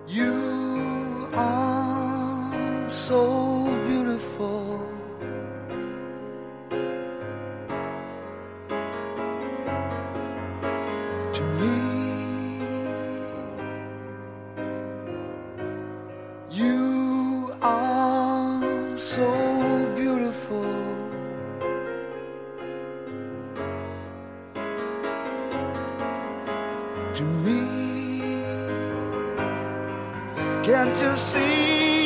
You are so beautiful. To me, you are so beautiful. To me, can't you see?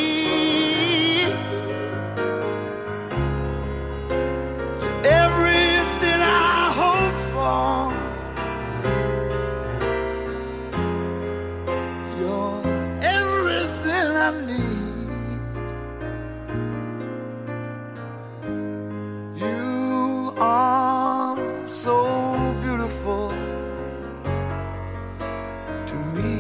Everything I hope for, you're everything I need. You are so beautiful to me.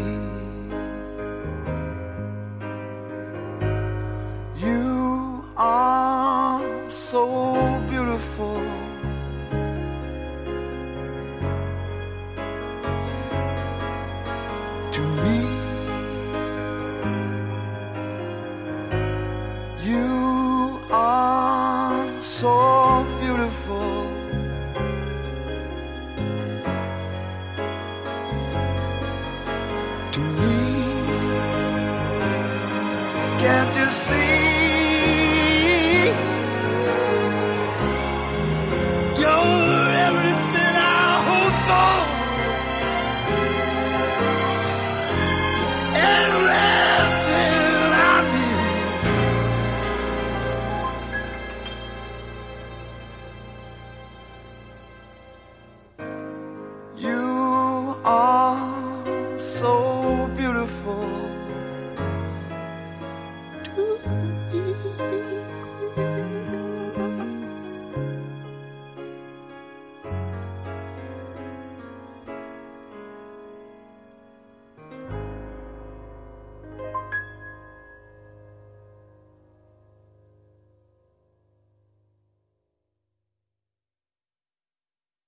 You are so beautiful. To me, you are so beautiful. To me, can't you see? You're everything I hope for. Everything I need. You are so beautiful to me.